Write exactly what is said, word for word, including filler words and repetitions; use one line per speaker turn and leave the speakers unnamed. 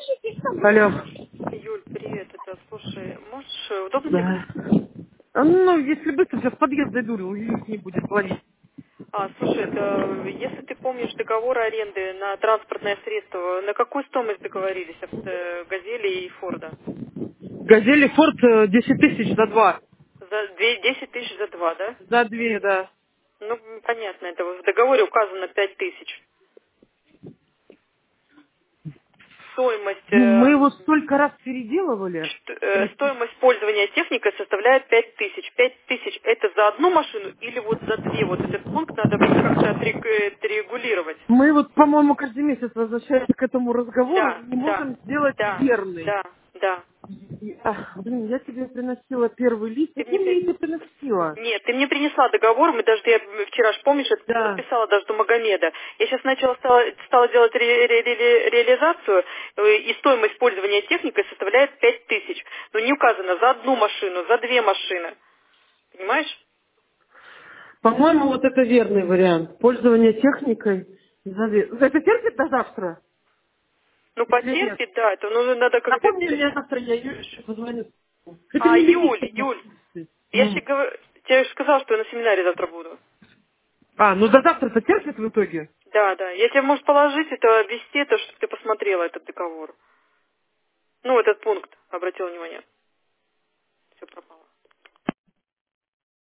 Алло.
Юль, привет. Это, слушай, можешь, э, удобно тебе
Да.
говорить?
А, Ну, если быстро, сейчас в подъезд зайду, их не будет ловить.
А, слушай, это, если ты помнишь договор аренды на транспортное средство, на какую стоимость договорились авто, Газели и Форда?
Газели Форд э, десять тысяч за два.
За две- десять тысяч за два, да?
За две, да.
Ну, м, понятно, это в договоре указано пять тысяч. Стоимость,
Ну, мы
э,
его столько раз переделывали.
ст- э, стоимость пользования техникой составляет пять тысяч. Пять тысяч это за одну машину или вот за две? Вот этот пункт надо будет как-то отрег- э, отрегулировать.
Мы вот, по-моему, каждый месяц возвращаемся к этому разговору
Да,
и не
да,
можем сделать
да,
верный.
да, да.
И, ах, блин, я тебе приносила первый лист.
Ты
А ты
мне
мне
при-
их не приносила?
Нет, ты мне принесла договор, мы даже, я вчера ж, помнишь, это
Да.
подписала даже до Магомеда. Я сейчас начала, стала, стала делать ре- ре- ре- реализацию, э, и стоимость пользования техникой составляет пять тысяч. Но не указано за одну машину, за две машины. Понимаешь?
По-моему, вот это верный вариант. Пользование техникой. за две. Это терпит до завтра?
Ну,
Или нет?
потерпит, да, это ну, надо как-то...
Напомни мне завтра, я Юле еще позвоню. Это
А,
не
Юль,
лимит на
Юль,
курсы.
я же говорю, тебе же сказала, что я на семинаре завтра буду.
А, ну до завтра-то терпит в итоге?
Да, да. Я тебе, может, положить это, ввести это, чтобы ты посмотрела этот договор. Ну, этот пункт, обратила внимание.